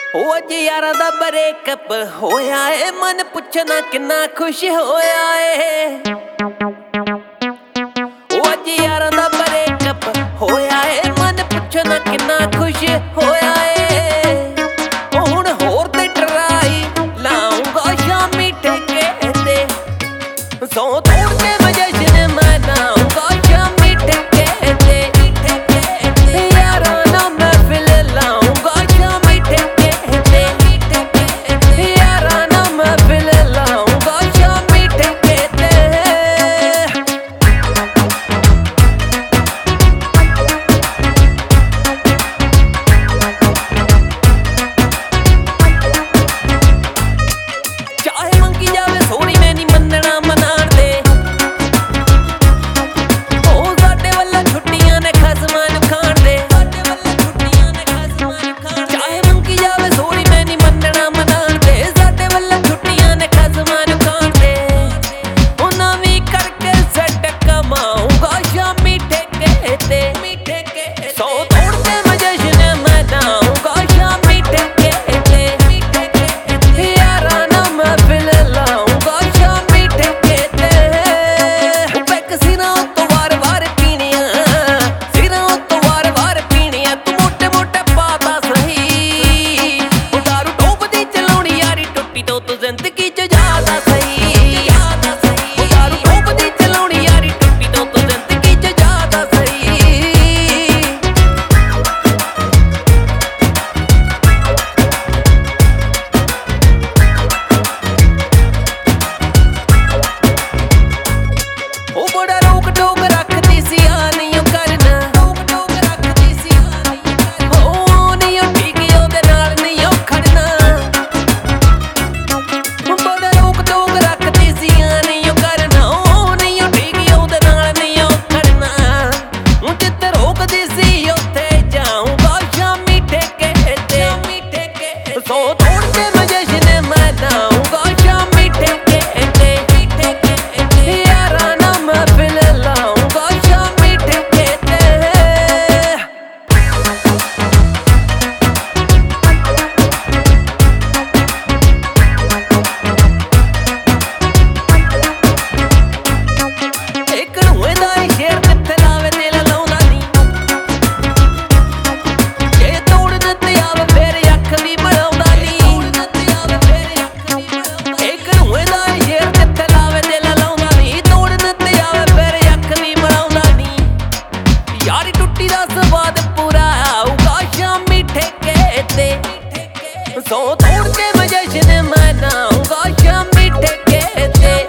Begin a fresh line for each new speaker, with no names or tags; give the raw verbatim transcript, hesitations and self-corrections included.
ओ अज यारा दा ब्रेकअप होया है, मन पुछना किन्ना खुश होया है। ओ अज यारा दा ब्रेकअप होया है, मन पुछना किन्ना खुश होया है। हुण होर ते ट्राई लाऊंगा शामी ठेके ते, सौ तोड़ के मैं जश्न मनाऊंगा शामी ठेके ते। यारा ना महफिल लाऊंगा शामी ठेके ते, यारा ना महफिल लाऊंगा शामी ठेके ते। चाहे मंगी जावे सोहनी मैं नी मनना मनाण दे, ओ साडे वल्लों छुट्टियां ने खसमां नूं खाण दे। चाहे मंगी जावे सोहनी मैं नी मनना मनाण दे, साडे वल्लों छुट्टियां ने खसमां नूं खाण दे। ओ नवीं करके सैट कमाऊंगा शामी ठेके ते, सौ तोड़ के मैं जश्न मनाऊंगा शामी ठेके ते। यारा ना महफिल लाऊंगा शामी ठेके ते। पैक सिरां तो वार वार पीनियां, सिरां तो वार वार पीनियां, तू मोटे मोटे पाता सही। ओ दारू डोबदी चलाउणी यारी टुट्टी तो तू जिंदगी च ज्यादा सही। ओ दारू डोबदी चलाउणी यारी टुट्टी तो तू जिंदगी च ज्यादा सही। ओ बड़ा रोक टोक रखदी सी आ नहीं करना, ओ नहीं ठीक ओहदे नाल नहीं खड़ना। बड़ा रोक टोक रखदी सी आ नहीं करना, ओ नहीं ठीक ओहदे नाल नहीं खड़ना। हूं जिथे रोकदी सी उत्थे जाऊंगा शामी ठेके ते, सौ तोड़ के मैं जश्न मनाऊंगा शामी ठेके ते। यारा ना महफिल लाऊंगा शामी ठेके ते। एक रूए दा शेर कित्थे लावे दिल लाउंदा नी, जे तोड़न ते आवे फिर अख भी बनाउंदा नी। एक रूए दा शेर कित्थे लावे दिल लाउंदा नी, तोड़न ते आवे फिर अख भी बनाउंदा नी। यारी टुट्टी दा स्वाद पूरा आऊगा शामी ठेके ते, सौ तोड़ के मैं जश्न मनाऊंगा शामी ठेके ते।